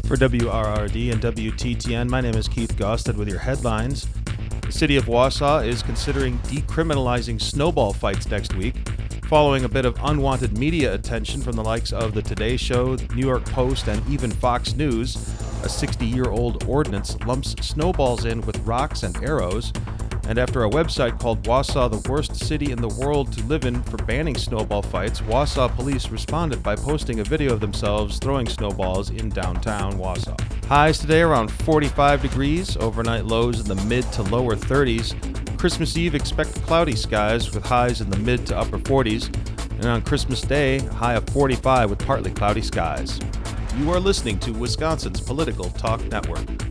For WRRD and WTTN, my name is Keith Gosted with your headlines. The city of Wausau is considering decriminalizing snowball fights next week, following a bit of unwanted media attention from the likes of The Today Show, New York Post, and even Fox News. A 60-year-old ordinance lumps snowballs in with rocks and arrows, and after a website called Wausau, the worst city in the world to live in, for banning snowball fights, Wausau police responded by posting a video of themselves throwing snowballs in downtown Wausau. Highs today around 45 degrees, overnight lows in the mid to lower 30s. Christmas Eve, expect cloudy skies with highs in the mid to upper 40s. And on Christmas Day, a high of 45 with partly cloudy skies. You are listening to Wisconsin's Political Talk Network.